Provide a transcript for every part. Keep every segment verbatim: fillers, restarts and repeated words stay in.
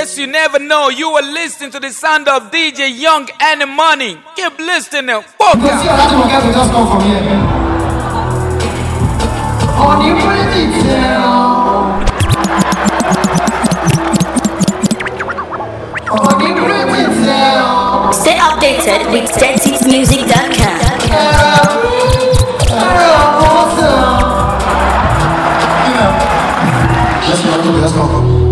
guess you never know. You are listening to the sound of D J Young and the Money. Keep listening. Fuck Because you have to get to just come from here. On you pretty down. On you pretty down. Stay updated with dead seats music dot com. Let's go, let's go.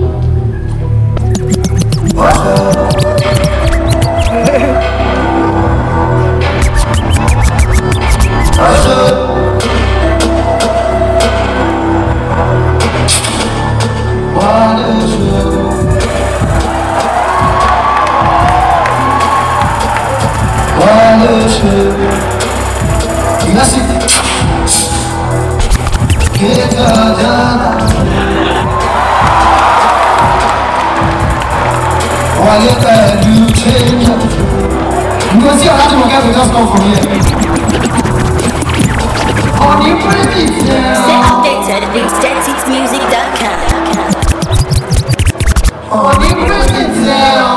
Stay updated with dead seats music dot com. On you pretty down.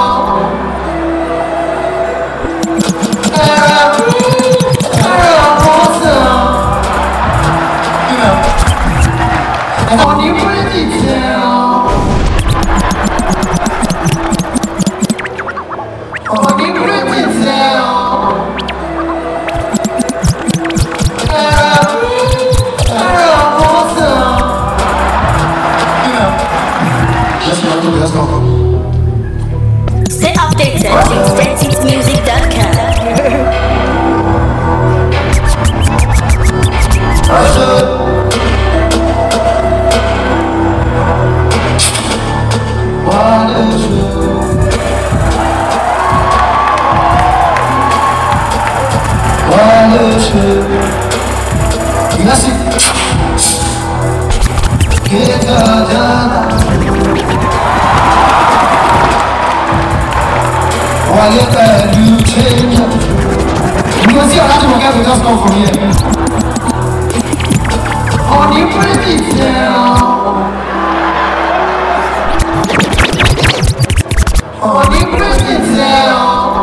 On you pretty down. On you pretty down. Let's go. Stay updated with dead seats music dot com. Because you have to get to just come from here. On you pretty down. On you pretty down.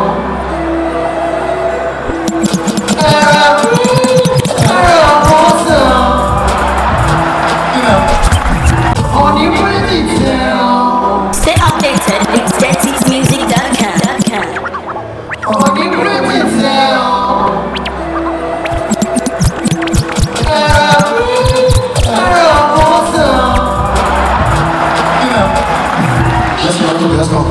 On you pretty down. Stay updated with dead seats music dot com. On you pretty down. Let's go, let's go.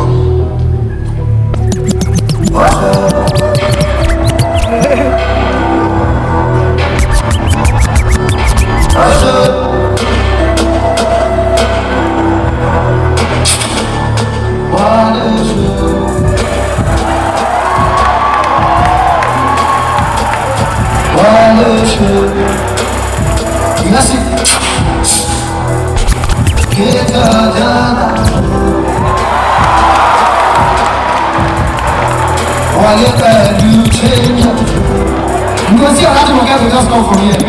Because you have to get to just come from here.